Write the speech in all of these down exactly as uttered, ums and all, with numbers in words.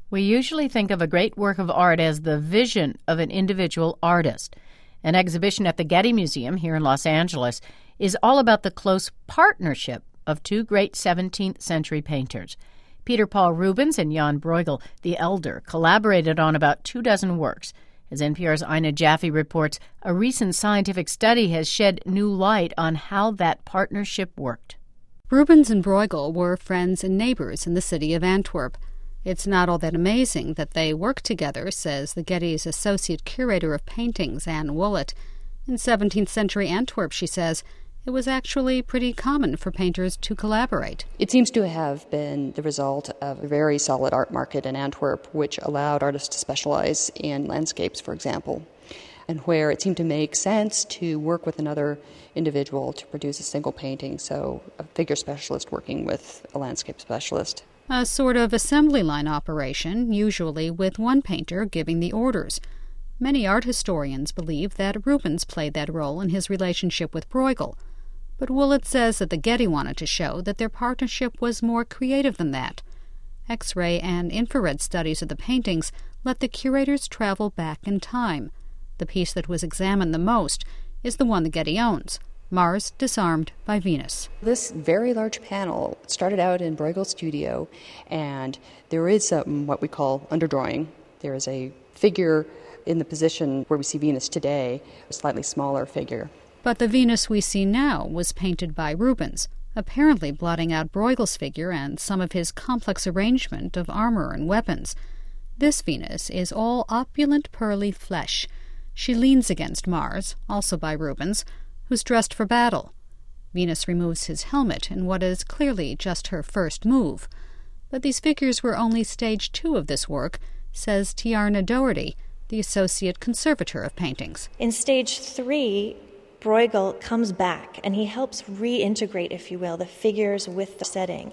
We usually think of a great work of art as the vision of an individual artist. An exhibition at the Getty Museum here in Los Angeles is all about the close partnership of two great seventeenth century painters. Peter Paul Rubens and Jan Bruegel the Elder collaborated on about two dozen works. As N P R's Ina Jaffe reports, a recent scientific study has shed new light on how that partnership worked. Rubens and Bruegel were friends and neighbors in the city of Antwerp. It's not all that amazing that they worked together, says the Getty's associate curator of paintings, Anne Woollett. In seventeenth century Antwerp, she says, it was actually pretty common for painters to collaborate. It seems to have been the result of a very solid art market in Antwerp, which allowed artists to specialize in landscapes, for example, and where it seemed to make sense to work with another individual to produce a single painting, so a figure specialist working with a landscape specialist. A sort of assembly line operation, usually with one painter giving the orders. Many art historians believe that Rubens played that role in his relationship with Bruegel. But Woollett says that the Getty wanted to show that their partnership was more creative than that. X-ray and infrared studies of the paintings let the curators travel back in time. The piece that was examined the most is the one the Getty owns, Mars Disarmed by Venus. This very large panel started out in Bruegel's studio, and there is um, what we call underdrawing. There is a figure in the position where we see Venus today, a slightly smaller figure. But the Venus we see now was painted by Rubens, apparently blotting out Bruegel's figure and some of his complex arrangement of armor and weapons. This Venus is all opulent pearly flesh. She leans against Mars, also by Rubens, who's dressed for battle. Venus removes his helmet in what is clearly just her first move. But these figures were only stage two of this work, says Tiarna Doherty, the associate conservator of paintings. In stage three, Bruegel comes back and he helps reintegrate, if you will, the figures with the setting.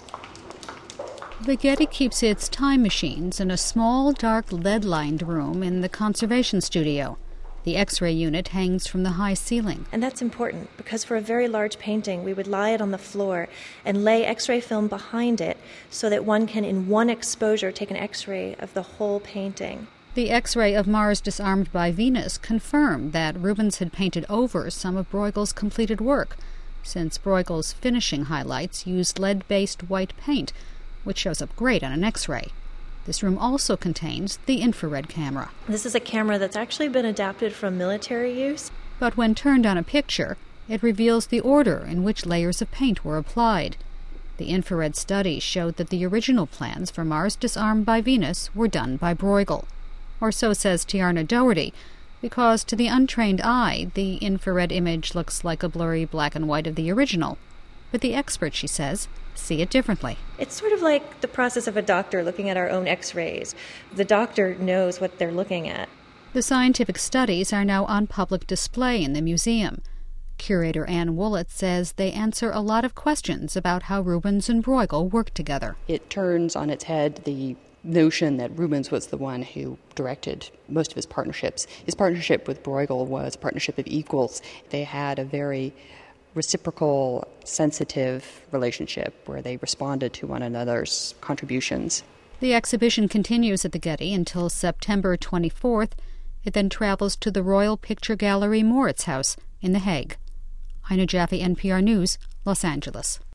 The Getty keeps its time machines in a small, dark, lead-lined room in the conservation studio. The X-ray unit hangs from the high ceiling. And that's important because for a very large painting, we would lie it on the floor and lay X-ray film behind it so that one can, in one exposure, take an X-ray of the whole painting. The X-ray of Mars Disarmed by Venus confirmed that Rubens had painted over some of Bruegel's completed work, since Bruegel's finishing highlights used lead-based white paint, which shows up great on an X-ray. This room also contains the infrared camera. This is a camera that's actually been adapted from military use. But when turned on a picture, it reveals the order in which layers of paint were applied. The infrared study showed that the original plans for Mars Disarmed by Venus were done by Bruegel. Or so says Tiarna Doherty, because to the untrained eye, the infrared image looks like a blurry black and white of the original. But the experts, she says, see it differently. It's sort of like the process of a doctor looking at our own X-rays. The doctor knows what they're looking at. The scientific studies are now on public display in the museum. Curator Anne Woollett says they answer a lot of questions about how Rubens and Bruegel worked together. It turns on its head the notion that Rubens was the one who directed most of his partnerships. His partnership with Bruegel was a partnership of equals. They had a very reciprocal, sensitive relationship where they responded to one another's contributions. The exhibition continues at the Getty until September twenty-fourth. It then travels to the Royal Picture Gallery Moritz House in The Hague. Ina Jaffe, N P R News, Los Angeles.